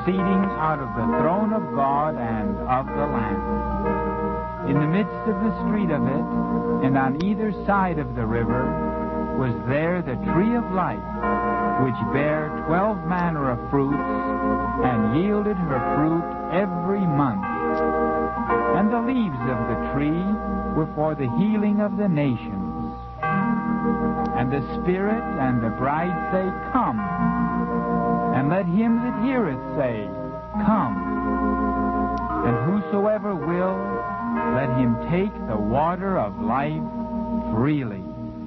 proceeding out of the throne of God and of the Lamb. In the midst of the street of it, and on either side of the river, was there the tree of life, which bare 12 manner of fruits, and yielded her fruit every month. And the leaves of the tree were for the healing of the nations. And the Spirit and the bride say, Come. And let him that heareth say, Come. And whosoever will, let him take the water of life freely.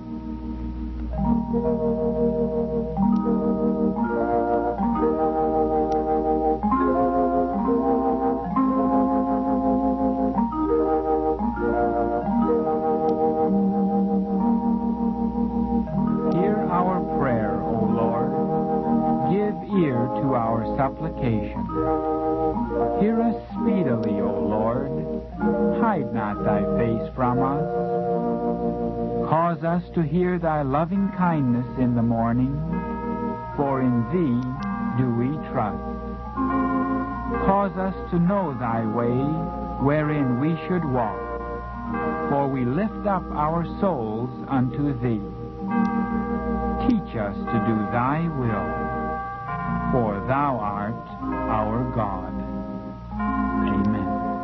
To our supplication. Hear us speedily, O Lord. Hide not thy face from us. Cause us to hear thy loving kindness in the morning, for in thee do we trust. Cause us to know thy way, wherein we should walk, for we lift up our souls unto thee. Teach us to do thy will, for thou art our God. Amen.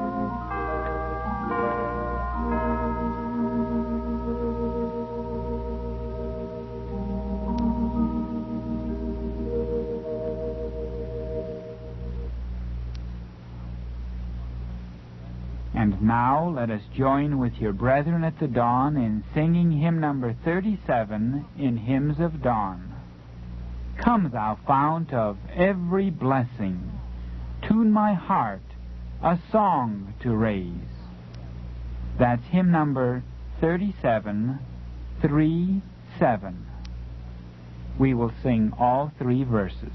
And now let us join with your brethren at the dawn in singing hymn number 37 in Hymns of Dawn. Come, thou fount of every blessing, tune my heart a song to raise. That's hymn number 37, 3-7. We will sing all 3 verses.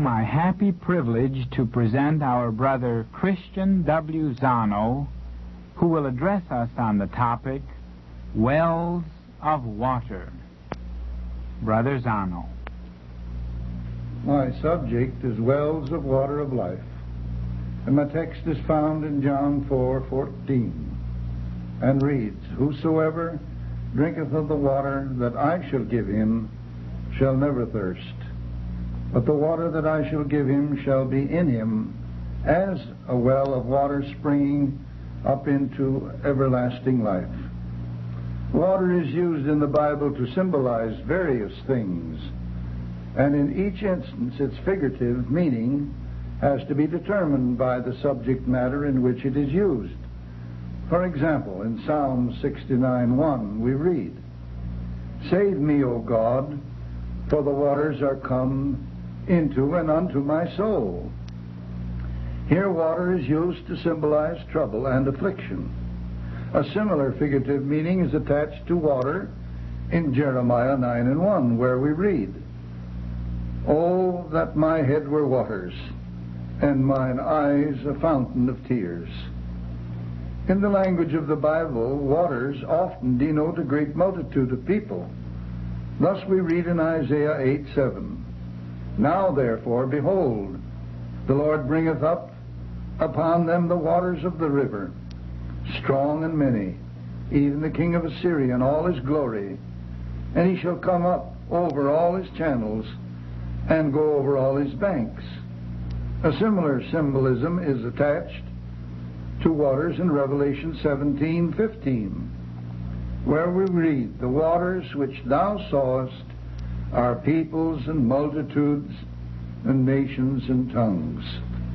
my happy privilege to present our brother Christian W. Zano, who will address us on the topic, Wells of Water. Brother Zano. My subject is wells of water of life, and my text is found in John 4:14, and reads, Whosoever drinketh of the water that I shall give him shall never thirst, but the water that I shall give him shall be in him as a well of water springing up into everlasting life. Water is used in the Bible to symbolize various things, and in each instance its figurative meaning has to be determined by the subject matter in which it is used. For example, in Psalm 69:1 we read, Save me, O God, for the waters are come into and unto my soul. Here water is used to symbolize trouble and affliction. A similar figurative meaning is attached to water in Jeremiah 9:1, where we read, Oh, that my head were waters, and mine eyes a fountain of tears. In the language of the Bible, waters often denote a great multitude of people. Thus we read in Isaiah 8:7, Now therefore, behold, the Lord bringeth up upon them the waters of the river, strong and many, even the king of Assyria in all his glory, and he shall come up over all his channels and go over all his banks. A similar symbolism is attached to waters in Revelation 17:15, where we read, The waters which thou sawest are peoples and multitudes and nations and tongues.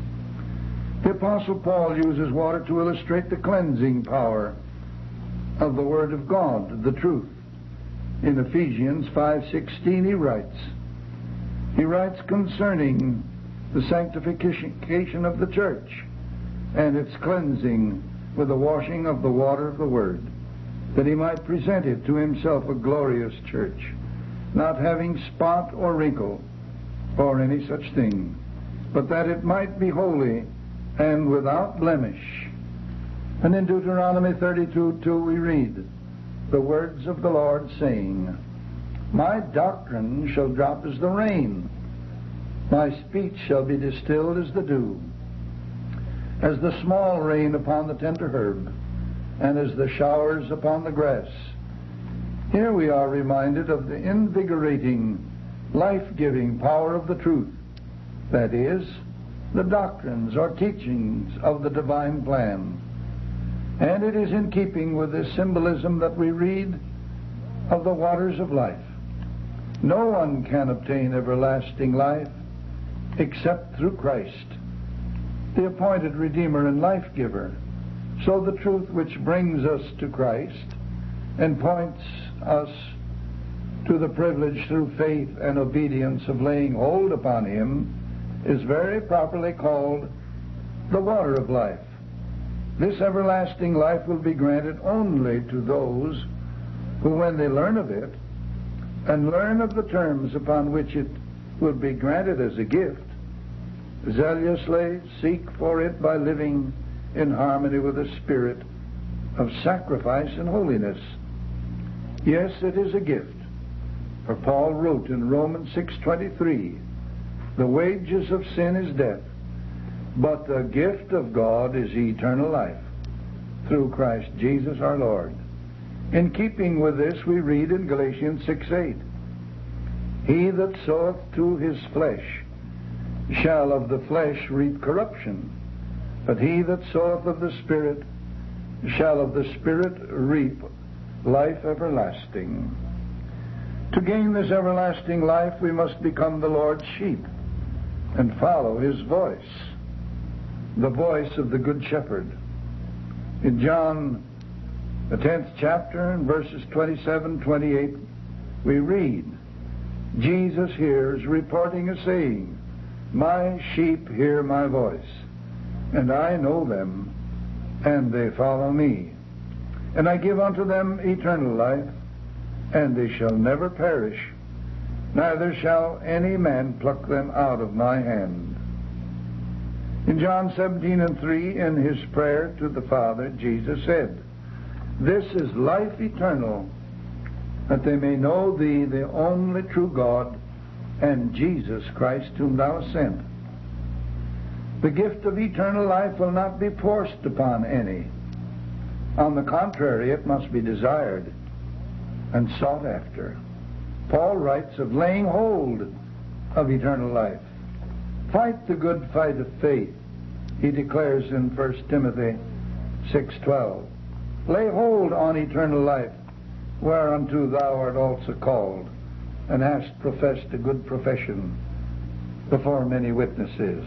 The Apostle Paul uses water to illustrate the cleansing power of the Word of God, the truth. In Ephesians 5:16 he writes concerning the sanctification of the church and its cleansing with the washing of the water of the Word, that he might present it to himself a glorious church, not having spot or wrinkle or any such thing, but that it might be holy and without blemish. And in Deuteronomy 32:2 we read the words of the Lord, saying, My doctrine shall drop as the rain, my speech shall be distilled as the dew, as the small rain upon the tender herb, and as the showers upon the grass. Here we are reminded of the invigorating, life-giving power of the truth, that is, the doctrines or teachings of the divine plan. And it is in keeping with this symbolism that we read of the waters of life. No one can obtain everlasting life except through Christ, the appointed Redeemer and life-giver. So the truth which brings us to Christ and points us to the privilege through faith and obedience of laying hold upon Him is very properly called the water of life. This everlasting life will be granted only to those who, when they learn of it and learn of the terms upon which it will be granted as a gift, zealously seek for it by living in harmony with the spirit of sacrifice and holiness. Yes, it is a gift. For Paul wrote in Romans 6:23, The wages of sin is death, but the gift of God is eternal life, through Christ Jesus our Lord. In keeping with this, we read in Galatians 6:8, He that soweth to his flesh shall of the flesh reap corruption, but he that soweth of the Spirit shall of the Spirit reap life everlasting. To gain this everlasting life, we must become the Lord's sheep and follow His voice, the voice of the Good Shepherd. In John, the 10th chapter, and verses 27-28, we read, Jesus here is reporting a saying, My sheep hear my voice, and I know them, and they follow me. And I give unto them eternal life, and they shall never perish, neither shall any man pluck them out of my hand. In John 17:3, in his prayer to the Father, Jesus said, "This is life eternal, that they may know thee, the only true God, and Jesus Christ, whom thou hast sent." The gift of eternal life will not be forced upon any. On the contrary, it must be desired and sought after. Paul writes of laying hold of eternal life. Fight the good fight of faith, he declares in 1 Timothy 6:12. Lay hold on eternal life, whereunto thou art also called, and hast professed a good profession before many witnesses.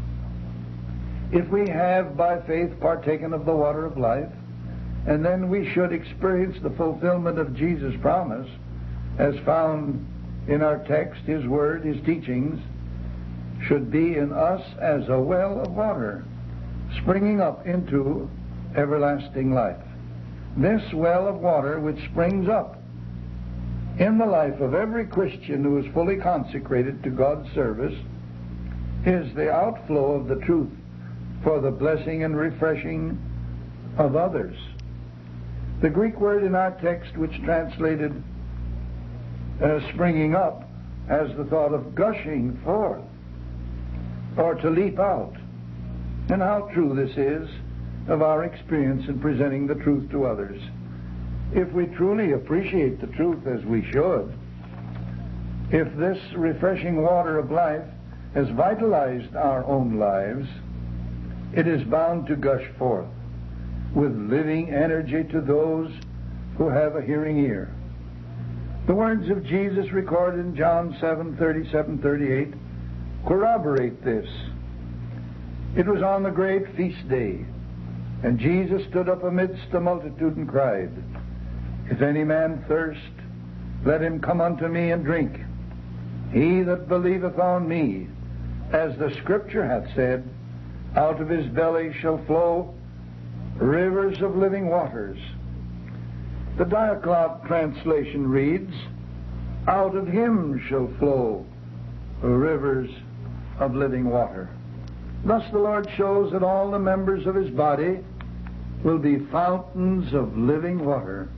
If we have by faith partaken of the water of life, and then we should experience the fulfillment of Jesus' promise, as found in our text, his word, his teachings, should be in us as a well of water, springing up into everlasting life. This well of water which springs up in the life of every Christian who is fully consecrated to God's service is the outflow of the truth for the blessing and refreshing of others. The Greek word in our text, which translated springing up, has the thought of gushing forth or to leap out. And how true this is of our experience in presenting the truth to others. If we truly appreciate the truth as we should, if this refreshing water of life has vitalized our own lives, it is bound to gush forth with living energy to those who have a hearing ear. The words of Jesus recorded in John 7:37-38 corroborate this. It was on the great feast day, and Jesus stood up amidst the multitude and cried, "If any man thirst, let him come unto me and drink. He that believeth on me, as the Scripture hath said, out of his belly shall flow rivers of living waters." The Diaclot translation reads, "Out of him shall flow rivers of living water." Thus the Lord shows that all the members of his body will be fountains of living water.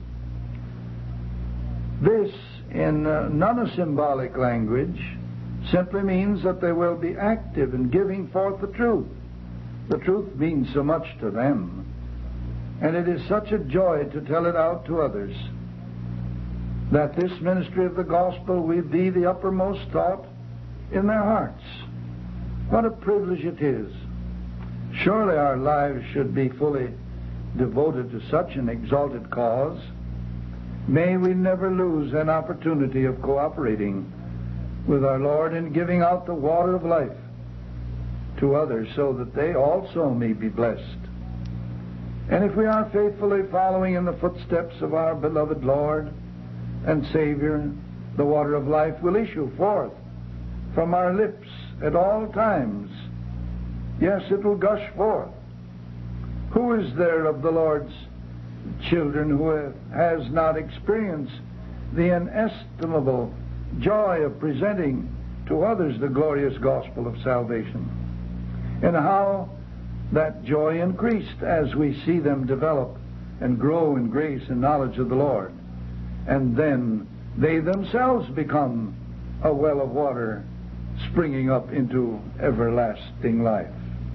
This, in non-symbolic language, simply means that they will be active in giving forth the truth. The truth means so much to them, and it is such a joy to tell it out to others, that this ministry of the gospel will be the uppermost thought in their hearts. What a privilege it is. Surely our lives should be fully devoted to such an exalted cause. May we never lose an opportunity of cooperating with our Lord in giving out the water of life to others so that they also may be blessed. And if we are faithfully following in the footsteps of our beloved Lord and Savior, the water of life will issue forth from our lips at all times. Yes, it will gush forth. Who is there of the Lord's children who has not experienced the inestimable joy of presenting to others the glorious gospel of salvation? And how that joy increased as we see them develop and grow in grace and knowledge of the Lord. And then they themselves become a well of water springing up into everlasting life.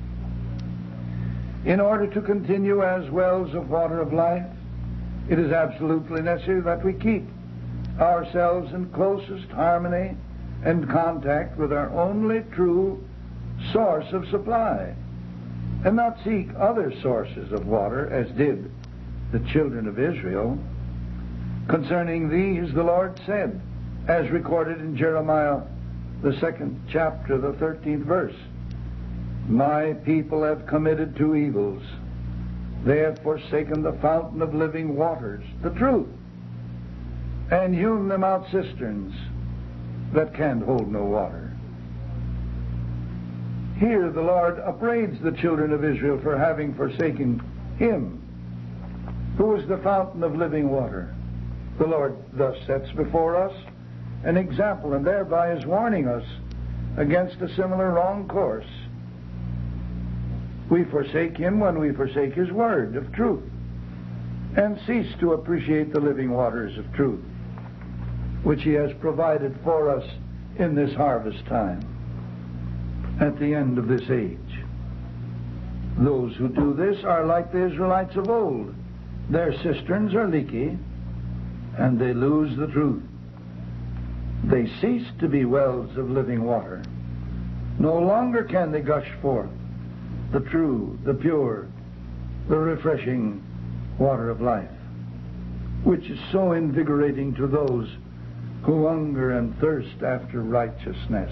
In order to continue as wells of water of life, it is absolutely necessary that we keep ourselves in closest harmony and contact with our only true source of supply, and not seek other sources of water, as did the children of Israel. Concerning these, the Lord said, as recorded in Jeremiah, the 2nd chapter, the 13th verse, "My people have committed two evils. They have forsaken the fountain of living waters, the truth, and hewn them out cisterns that can hold no water." Here the Lord upbraids the children of Israel for having forsaken Him, who is the fountain of living water. The Lord thus sets before us an example, and thereby is warning us against a similar wrong course. We forsake Him when we forsake His word of truth and cease to appreciate the living waters of truth which He has provided for us in this harvest time at the end of this age. Those who do this are like the Israelites of old. Their cisterns are leaky and they lose the truth. They cease to be wells of living water. No longer can they gush forth the true, the pure, the refreshing water of life, which is so invigorating to those who hunger and thirst after righteousness.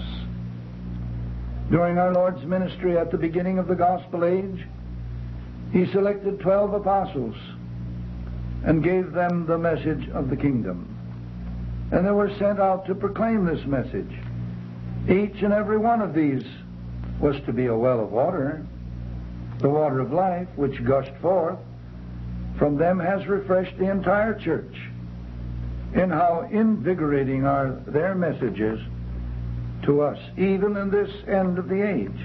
During our Lord's ministry at the beginning of the gospel age, He selected 12 apostles and gave them the message of the kingdom. And they were sent out to proclaim this message. Each and every one of these was to be a well of water. The water of life, which gushed forth from them, has refreshed the entire church. In how invigorating are their messages to us, even in this end of the age.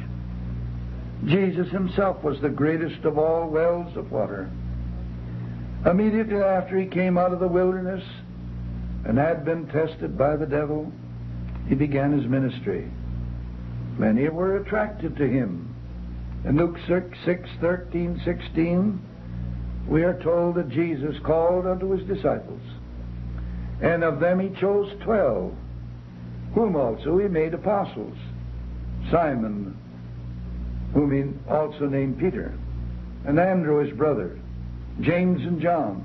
Jesus Himself was the greatest of all wells of water. Immediately after He came out of the wilderness and had been tested by the devil, He began His ministry. Many were attracted to Him. In Luke 6:13-16, we are told that Jesus called unto His disciples, and of them He chose 12, whom also He made apostles. Simon, whom He also named Peter, and Andrew his brother, James and John,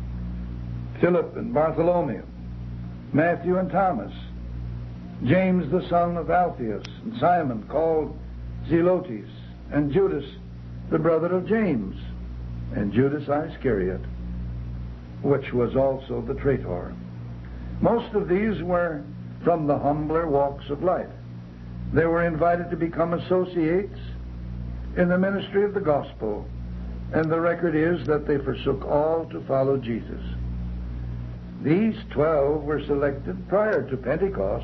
Philip and Bartholomew, Matthew and Thomas, James the son of Alphaeus, and Simon called Zelotes, and Judas the brother of James, and Judas Iscariot, which was also the traitor. Most of these were from the humbler walks of life. They were invited to become associates in the ministry of the gospel, and the record is that they forsook all to follow Jesus. These 12 were selected prior to Pentecost,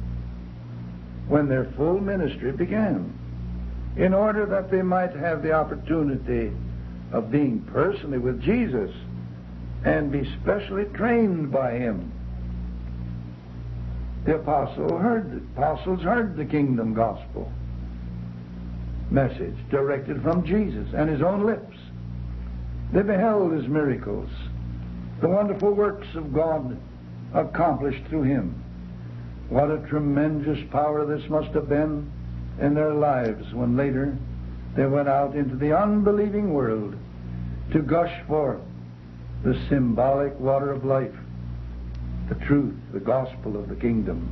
when their full ministry began, in order that they might have the opportunity of being personally with Jesus and be specially trained by Him. The apostles heard the kingdom gospel message directed from Jesus and His own lips. They beheld His miracles, the wonderful works of God accomplished through Him. What a tremendous power this must have been in their lives when later they went out into the unbelieving world to gush forth the symbolic water of life, the truth, the gospel of the kingdom.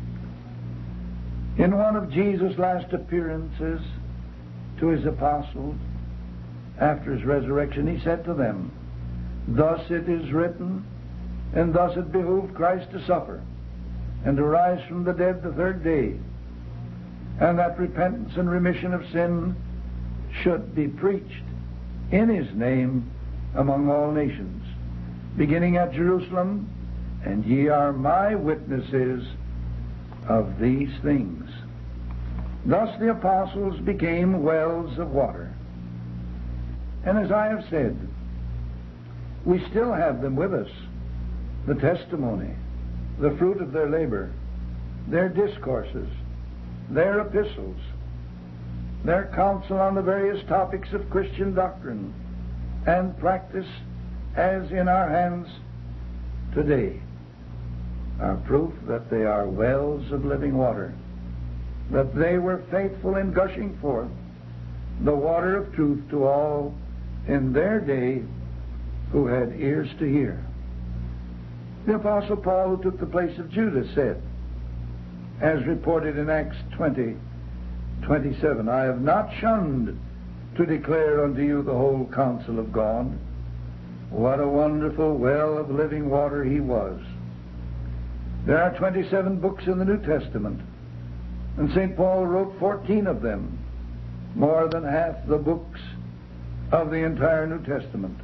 In one of Jesus' last appearances to His apostles after His resurrection, He said to them, "Thus it is written, and thus it behooved Christ to suffer, and to rise from the dead the third day, and that repentance and remission of sin should be preached in His name among all nations, beginning at Jerusalem, and ye are my witnesses of these things." Thus the apostles became wells of water. And as I have said, we still have them with us, the testimony, the fruit of their labor, their discourses, their epistles, their counsel on the various topics of Christian doctrine and practice, as in our hands today, are proof that they are wells of living water, that they were faithful in gushing forth the water of truth to all in their day who had ears to hear. The Apostle Paul, who took the place of Judas, said, as reported in Acts 20:27, "I have not shunned to declare unto you the whole counsel of God." What a wonderful well of living water he was. There are 27 books in the New Testament, and St. Paul wrote 14 of them, more than half the books of the entire New Testament.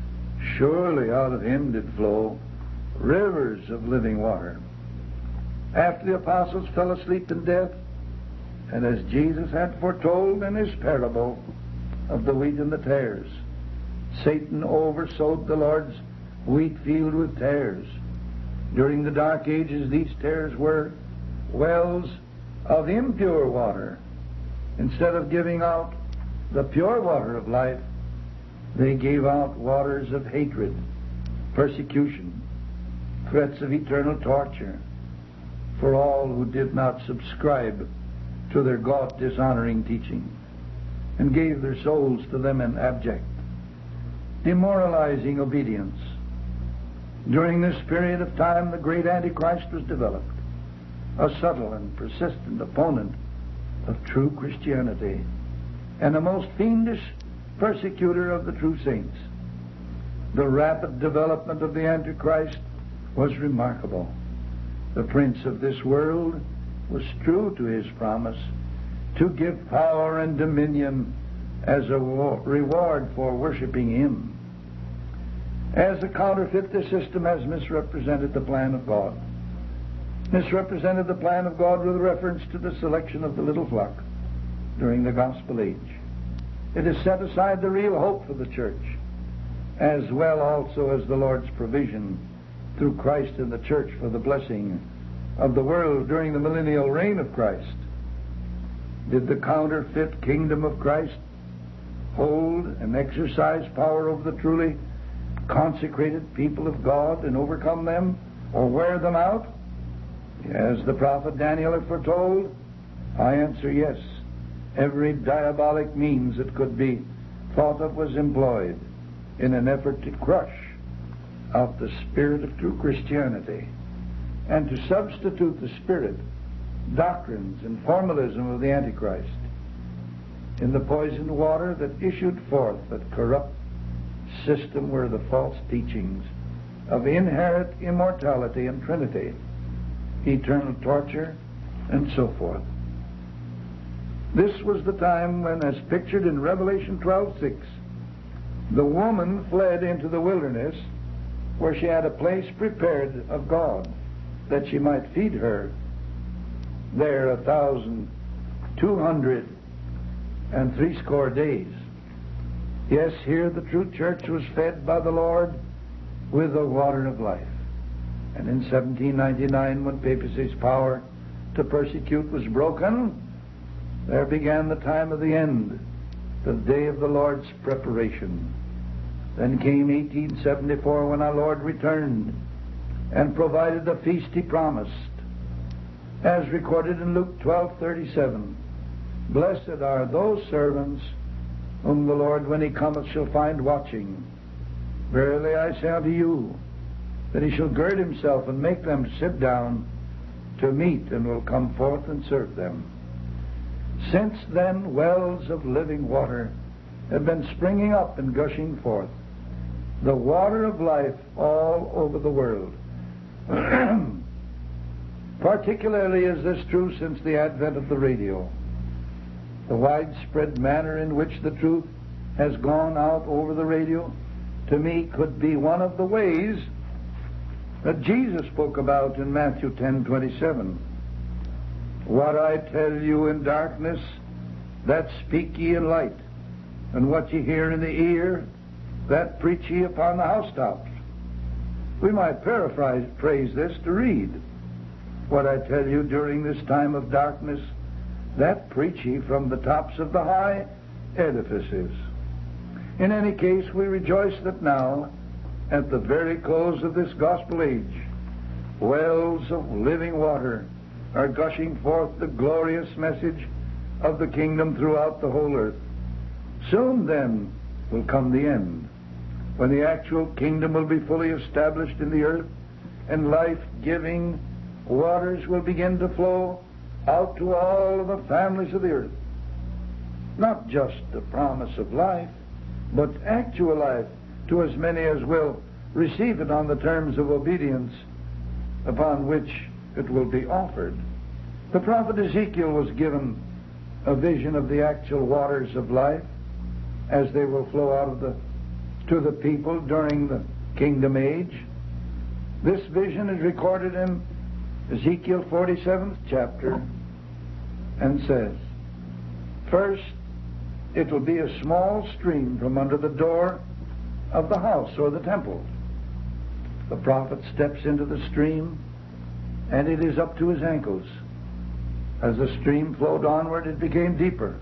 Surely out of him did flow rivers of living water. after the apostles fell asleep in death, and as Jesus had foretold in his parable of the wheat and the tares, Satan oversowed the Lord's wheat field with tares. During the Dark Ages, these tares were wells of impure water. Instead of giving out the pure water of life, they gave out waters of hatred, persecution, threats of eternal torture for all who did not subscribe to their God-dishonoring teaching, and gave their souls to them in abject, demoralizing obedience. During this period of time, the great Antichrist was developed, a subtle and persistent opponent of true Christianity, and a most fiendish persecutor of the true saints. The rapid development of the Antichrist was remarkable. The prince of this world was true to his promise to give power and dominion as a reward for worshiping him. As a counterfeit, the system has misrepresented the plan of God. Misrepresented the plan of God with reference to the selection of the little flock during the gospel age. It has set aside the real hope for the church, as well also as the Lord's provision through Christ and the church for the blessing of the world during the millennial reign of Christ. Did the counterfeit kingdom of Christ hold and exercise power over the truly consecrated people of God and overcome them or wear them out? As the prophet Daniel had foretold, I answer yes. Every diabolic means that could be thought of was employed in an effort to crush out the spirit of true Christianity and to substitute the spirit, doctrines, and formalism of the Antichrist in the poisoned water that issued forth. That corrupt system were the false teachings of inherent immortality and Trinity, eternal torture, and so forth. This was the time when, as pictured in Revelation 12:6, the woman fled into the wilderness where she had a place prepared of God that she might feed her there 1,260 days. Yes, here the true church was fed by the Lord with the water of life. And in 1799, when papacy's power to persecute was broken, there began the time of the end, the day of the Lord's preparation. Then came 1874, when our Lord returned and provided the feast he promised, as recorded in Luke 12:37. Blessed are those servants whom the Lord, when he cometh, shall find watching. Verily I say unto you, that he shall gird himself and make them sit down to meat, and will come forth and serve them. Since then, wells of living water have been springing up and gushing forth, the water of life all over the world. Particularly is this true since the advent of the radio. The widespread manner in which the truth has gone out over the radio, to me, could be one of the ways that Jesus spoke about in Matthew 10:27. What I tell you in darkness, that speak ye in light, and what ye hear in the ear, that preach ye upon the housetops. We might paraphrase this to read, what I tell you during this time of darkness, that preach ye from the tops of the high edifices. In any case, we rejoice that now, at the very close of this gospel age, wells of living water are gushing forth the glorious message of the kingdom throughout the whole earth. Soon then will come the end, when the actual kingdom will be fully established in the earth, and life-giving waters will begin to flow out to all of the families of the earth. Not just the promise of life, but actual life to as many as will receive it on the terms of obedience upon which it will be offered. The prophet Ezekiel was given a vision of the actual waters of life as they will flow out to the people during the kingdom age. This vision is recorded in Ezekiel 47th chapter, and says, first, it will be a small stream from under the door of the house or the temple. The prophet steps into the stream, and it is up to his ankles. As the stream flowed onward, it became deeper.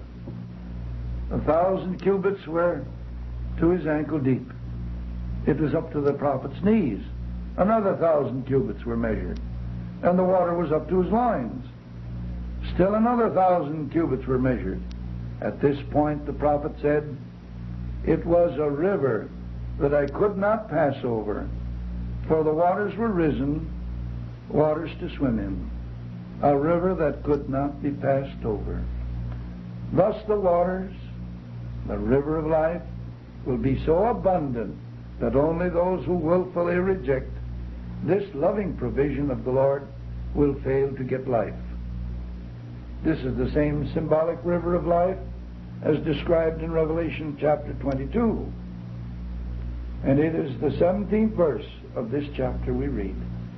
1,000 cubits were to his ankle deep. It was up to the prophet's knees. Another 1,000 cubits were measured, and the water was up to his loins. Still another 1,000 cubits were measured. At this point, the prophet said, it was a river that I could not pass over, for the waters were risen, waters to swim in. A river that could not be passed over. Thus the waters, the river of life, will be so abundant that only those who willfully reject this loving provision of the Lord will fail to get life. This is the same symbolic river of life as described in Revelation chapter 22. And it is the 17th verse of this chapter we read.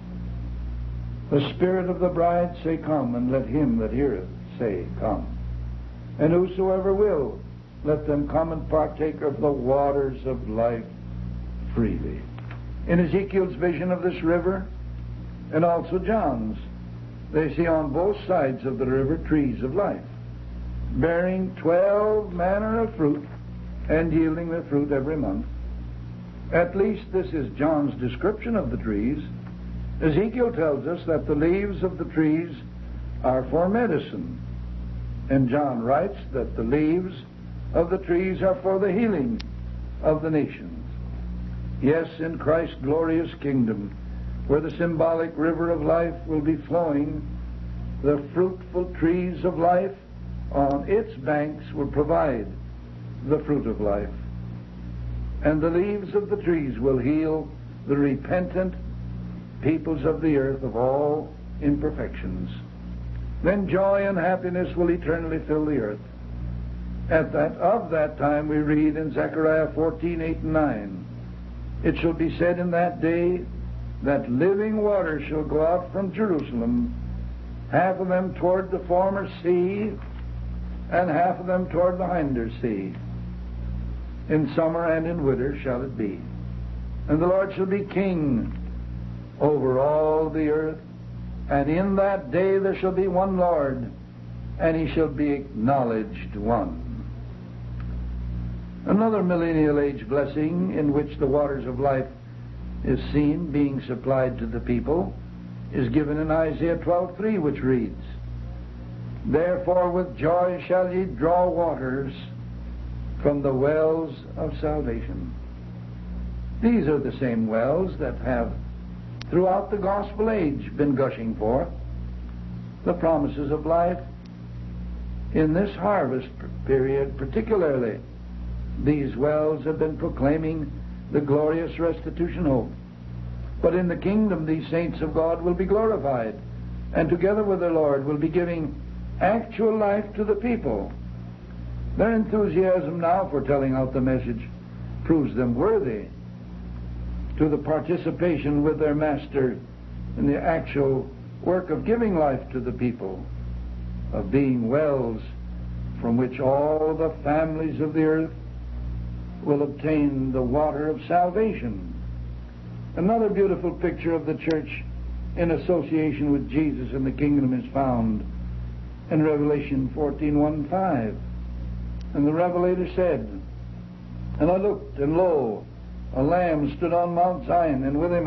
The Spirit of the bride say, come, and let him that heareth say, come. And whosoever will, let them come and partake of the waters of life freely. In Ezekiel's vision of this river, and also John's, they see on both sides of the river trees of life, bearing 12 manner of fruit, and yielding their fruit every month. At least this is John's description of the trees. Ezekiel tells us that the leaves of the trees are for medicine, and John writes that the leaves of the trees are for the healing of the nations. Yes, in Christ's glorious kingdom, where the symbolic river of life will be flowing, the fruitful trees of life on its banks will provide the fruit of life. And the leaves of the trees will heal the repentant peoples of the earth of all imperfections. Then joy and happiness will eternally fill the earth. Of that time we read in Zechariah 14:8 and 9, it shall be said in that day that living water shall go out from Jerusalem, half of them toward the former sea, and half of them toward the hinder sea. In summer and in winter shall it be. And the Lord shall be king over all the earth, and in that day there shall be one Lord, and he shall be acknowledged one. Another millennial age blessing in which the waters of life is seen being supplied to the people is given in Isaiah 12:3, which reads, therefore with joy shall ye draw waters from the wells of salvation. These are the same wells that have throughout the gospel age been gushing forth the promises of life. In this harvest period particularly, these wells have been proclaiming the glorious restitution hope. But in the kingdom these saints of God will be glorified, and together with the Lord will be giving actual life to the people. Their enthusiasm now for telling out the message proves them worthy to the participation with their Master in the actual work of giving life to the people, of being wells from which all the families of the earth will obtain the water of salvation. Another beautiful picture of the church in association with Jesus in the kingdom is found in Revelation 14:1-5. And the Revelator said, and I looked, and lo, a Lamb stood on Mount Zion, and with him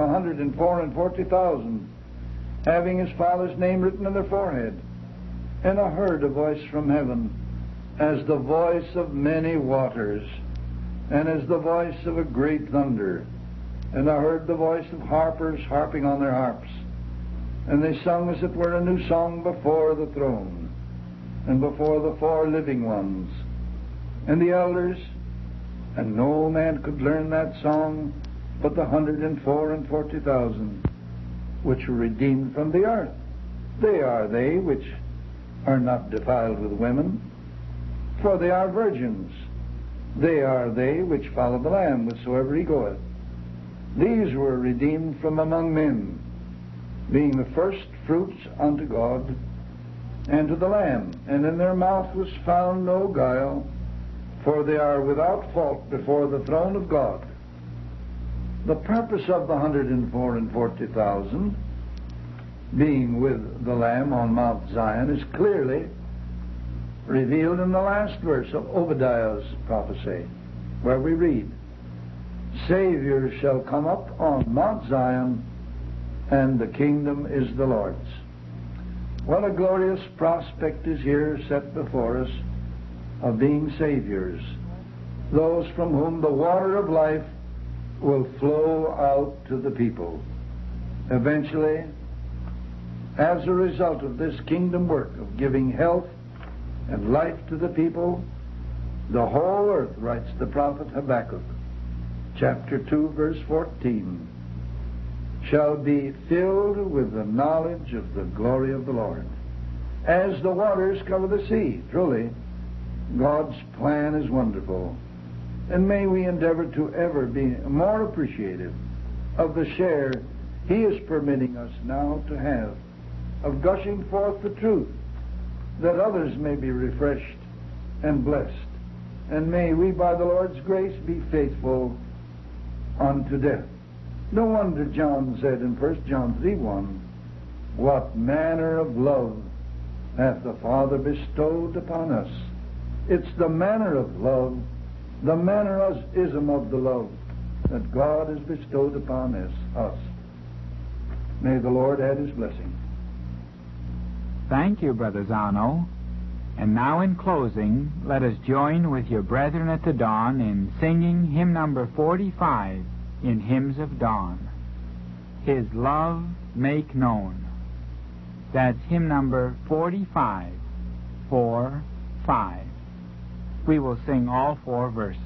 144,000, having his Father's name written on their forehead. And I heard a voice from heaven, as the voice of many waters, and as the voice of a great thunder. And I heard the voice of harpers harping on their harps. And they sung as it were a new song before the throne, and before the 4 living ones, and the elders. And no man could learn that song but the 144,000 which were redeemed from the earth. They are they which are not defiled with women, for they are virgins. They are they which follow the Lamb whithersoever he goeth. These were redeemed from among men. being the first fruits unto God and to the Lamb. And in their mouth was found no guile, for they are without fault before the throne of God. The purpose of the 140,000 being with the Lamb on Mount Zion is clearly revealed in the last verse of Obadiah's prophecy, where we read, Savior shall come up on Mount Zion, and the kingdom is the Lord's. What a glorious prospect is here set before us of being Saviors, those from whom the water of life will flow out to the people. Eventually, as a result of this kingdom work of giving health and life to the people, the whole earth, writes the prophet Habakkuk, chapter 2, verse 14, shall be filled with the knowledge of the glory of the Lord. As the waters cover the sea, truly, God's plan is wonderful. And may we endeavor to ever be more appreciative of the share He is permitting us now to have of gushing forth the truth, that others may be refreshed and blessed. And may we, by the Lord's grace, be faithful unto death. No wonder John said in 1 John 3:1, what manner of love hath the Father bestowed upon us. It's the manner of love, the mannerism of the love that God has bestowed upon us. May the Lord add His blessing. Thank you, Brother Zano. And now in closing, let us join with your brethren at the dawn in singing hymn number 45 in Hymns of Dawn. His love make known. That's hymn number 45, 4, 5. We will sing all 4 verses.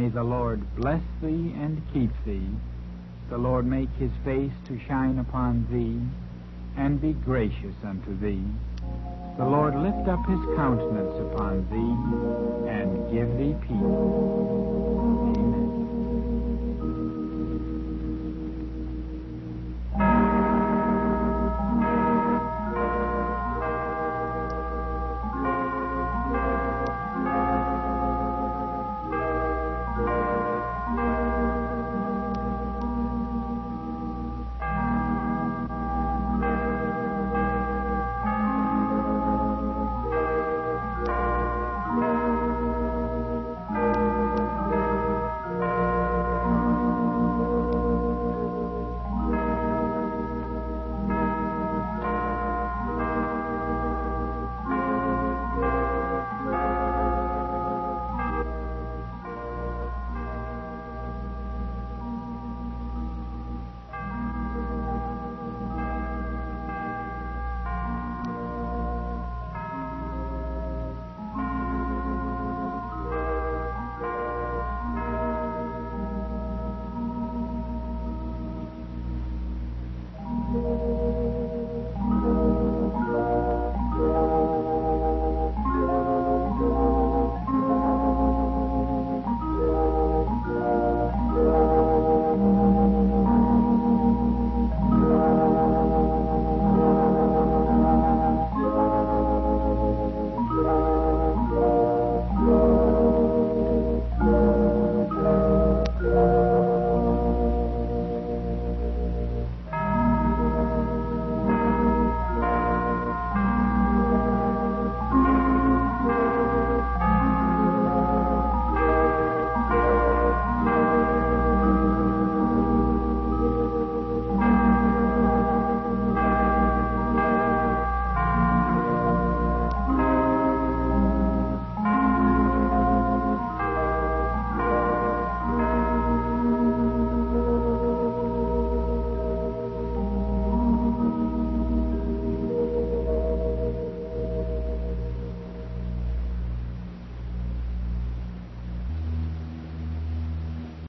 May the Lord bless thee and keep thee. The Lord make his face to shine upon thee, and be gracious unto thee. The Lord lift up his countenance upon thee, and give thee peace.